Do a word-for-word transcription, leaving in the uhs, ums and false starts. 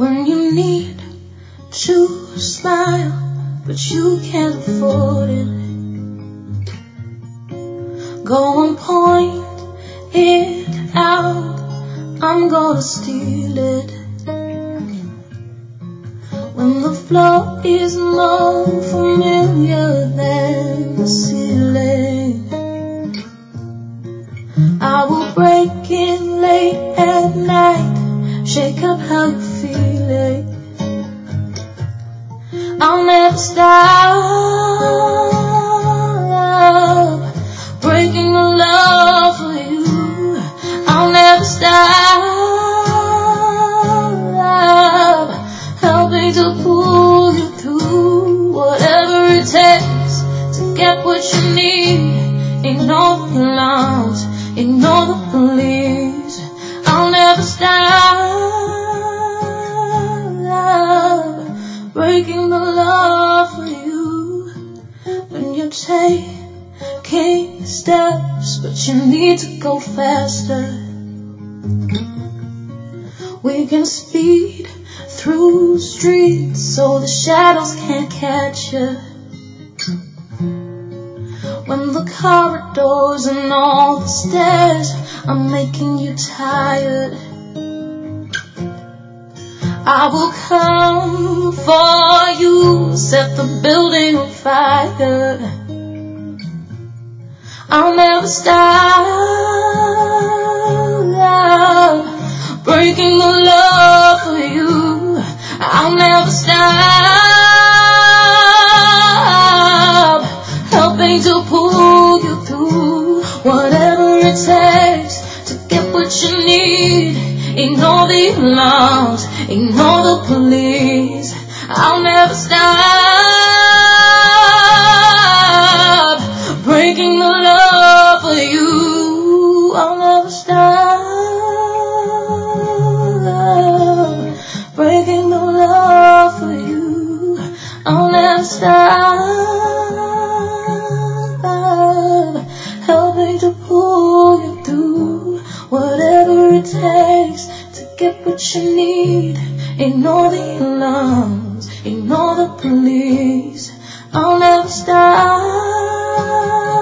When you need to smile, but you can't afford it, go and point it out, I'm gonna steal it. When the floor is more familiar than the ceiling, I will break it late at night, shake up how you're feeling. I'll never stop breaking the love for you. I'll never stop helping to pull you through. Whatever it takes to get what you need. Ignore the alarms, ignore the police. I'll never stop breaking the love for you. When you're taking steps, but you need to go faster, we can speed through streets so the shadows can't catch you. When the corridors and all the stairs are making you tired, I will come for you, set the building on fire. I'll never stop breaking the love for you. I'll never stop helping to pull you through. Whatever it takes to get what you need. Ignore the alarms, ignore the police. I'll never stop breaking the love for you. I'll never stop breaking the love for you. I'll never stop helping to pull you through. Whatever it takes to get what you need. Ignore the alarms, ignore the police. I'll never stop